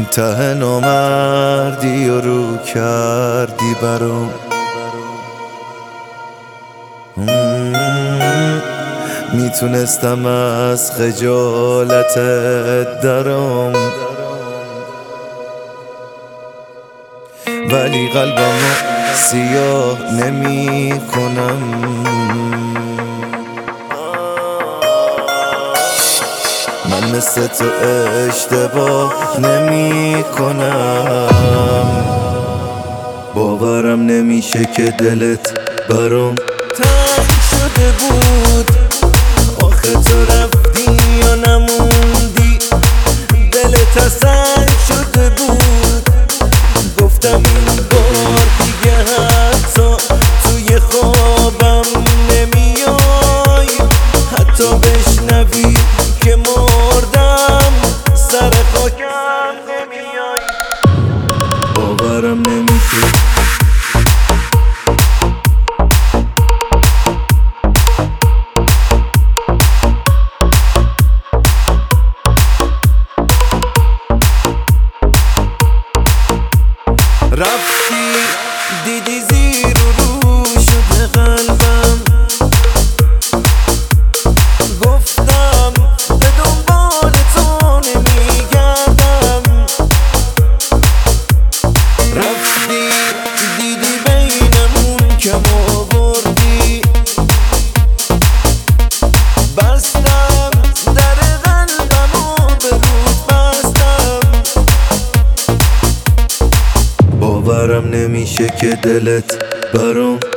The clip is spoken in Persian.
ته نامردی و رو کردی برام. میتونستم از خجالتت درام، ولی قلبمو سیاه نمی کنم. من مثل تو اشتباه نمی کنم. باورم نمیشه که دلت برام تنگ شده بود. آخه تو رفتی یا نموندی، دلت تنگ شده بود. گفتم این بار دیگه حتی توی خوابم نمیای، حتی بشنوی که مردم سر خاکم نمیای. باورم نمیشه. رفتی دیدی زیر و رو شده قلبم، گفتم به دنبال تو نمیگردم. رفتی دیدی بینمون کم آوردی، بستم در قلبم و به رود بستم. باورم نمیشه که دلت برام